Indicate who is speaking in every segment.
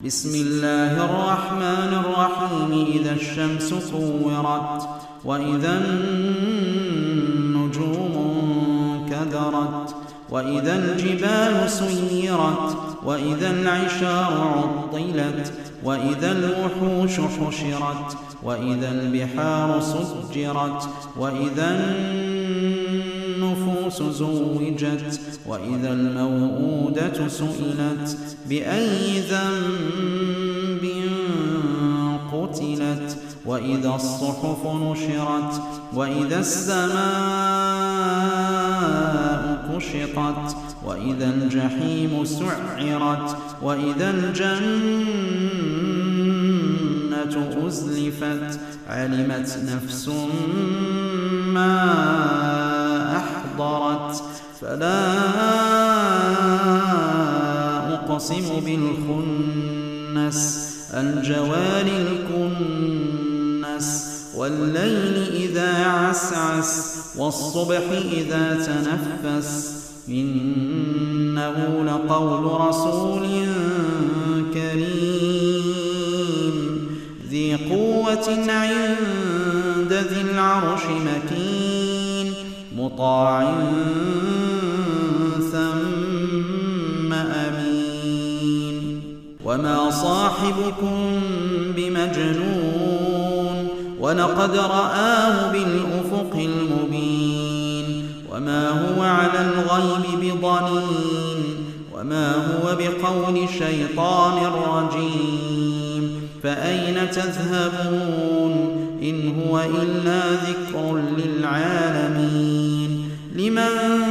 Speaker 1: بسم الله الرحمن الرحيم. إذا الشمس كورت وإذا النجوم انكدرت وإذا الجبال سيرت وإذا العشار عطلت وإذا الوحوش حشرت وإذا البحار سجرت وإذا النفوس زوجت وإذا الموءودة سئلت بأي ذنب قتلت وإذا الصحف نشرت وإذا السماء كشطت وإذا الجحيم سعرت وإذا الجنة أزلفت علمت نفس ما أحضرت فلا أقسم بالخنس الجوار الكنس والليل إذا عسعس والصبح إذا تنفس إنه لقول رسول كريم ذي قوة عند ذي العرش مكين مطاع ثم أمين وما صاحبكم بمجنون ولقد رآه بالأفق المبين وما هو على الغيب بضنين وما هو بقول شيطان رجيم فأين تذهبون إن هو إلا ذكر للعالمين لمن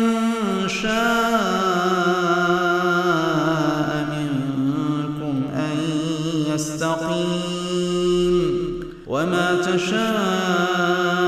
Speaker 1: شاء منكم أن يستقيم وما تشاءون